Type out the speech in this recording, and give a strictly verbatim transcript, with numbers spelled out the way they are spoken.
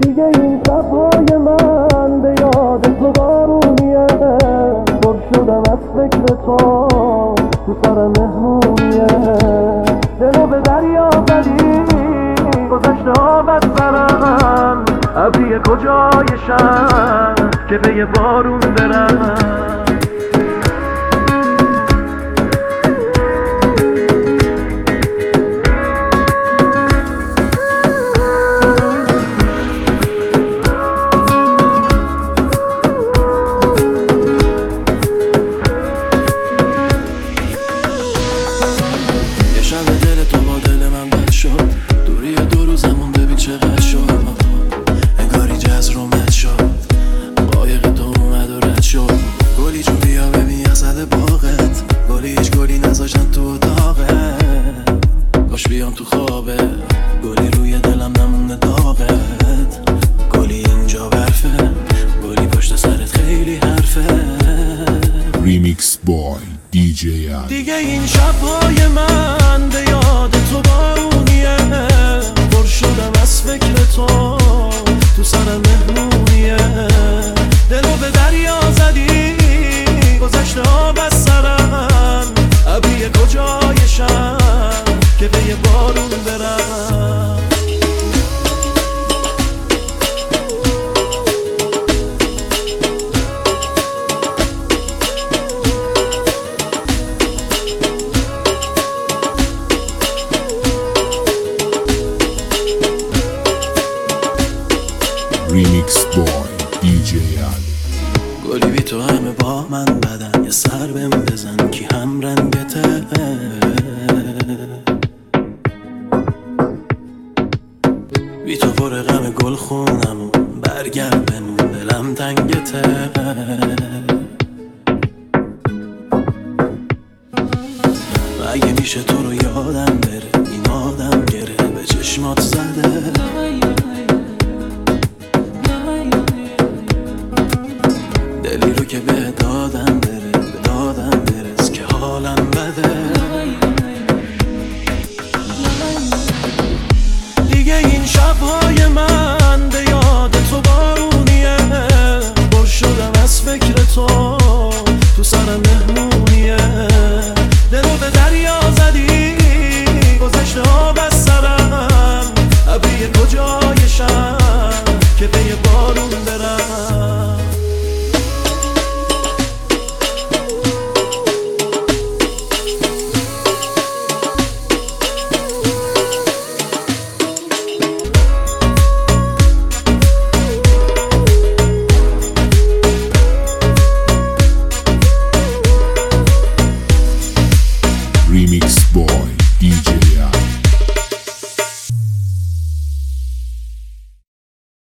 دیگه این شبهای من به یاد تو بارونیه، پر شدم از فکر تو تو سر مهمونیه. دلو به دریا زدی گذشته ها بد برم، ابری کجایشم که به یه بارون برم. بیام تو خوابه گلی روی دلم نمونه داغت، گلی اینجا برفه، گلی پشت سرت خیلی حرفه. ریمیکس بای دی جی علی. دیگه این شبهای من به یاد تو بارونیه، پر شدم از فکر تو تو سر مهمونیه. دلو به دریا زدی گذشته ها بس سرم، ابری کجایشم که به یه بارون برم. ریمیکس بای دی جی علی. گلی بی تو همه با من بدن، یه سر بهم بزن کی هم رنگته. بی تو پر غم گل خونم و برگرد بمون دلم تنگته. اگه میشه تو رو یادم بره، این آدم گره به چشمات زده. دلی رو که به دادم بره